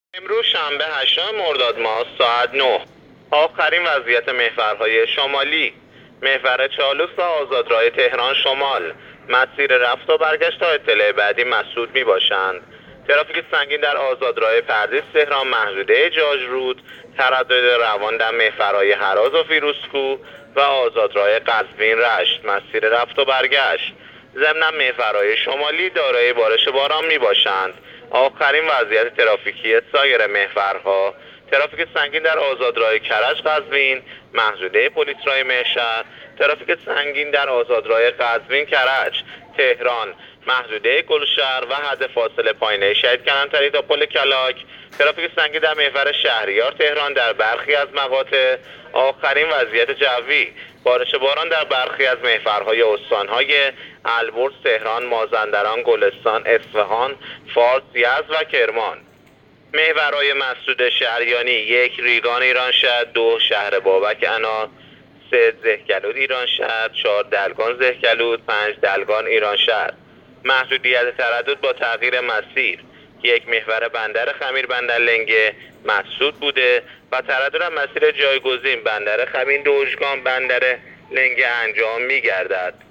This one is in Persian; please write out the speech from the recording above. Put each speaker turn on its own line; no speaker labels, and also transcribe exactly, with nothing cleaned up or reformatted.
امروز شنبه هشتم مرداد ماه ساعت نه. آخرین وضعیت محورهای شمالی: محور چالوس و آزادراه تهران شمال مسیر رفت و برگشت تا اطلاع بعدی مسدود می باشند. ترافیک سنگین در آزادراه پردیس تهران محدوده جاجرود، تردد روان در محورهای هراز و فیروزکوه و آزادراه قزوین رشت مسیر رفت و برگشت. ضمن محورهای شمالی دارای بارش باران می باشند. آخرین وضعیت ترافیکی سایر محورها: ترافیک سنگین در آزادراه کرج قزوین محدوده پلیسرای مهشهر، ترافیک سنگین در آزادراه قزوین کرج تهران محدوده گلشهر و حد فاصله پایینه شهید کلانتری تا پل کلاک، ترافیک سنگین در محور شهریار تهران در برخی از مقاطع. آخرین وضعیت جوی: بارش باران در برخی از محورهای استانهای البرز، تهران، مازندران، گلستان، اصفهان، فارس، یزد و کرمان. محورهای مسدود شهریانی: یک ریگان ایرانشهر، دو شهر بابک انار، سه زهکلود ایرانشهر، چهار دلگان زهکلود، پنج دلگان ایرانشهر. محدودیت تردد با تغییر مسیر: یک محور بندر خمیر بندر لنگه مسدود بوده و تردد مسیر جایگزین بندر خمین دوژگان بندر لنگه انجام می گردد.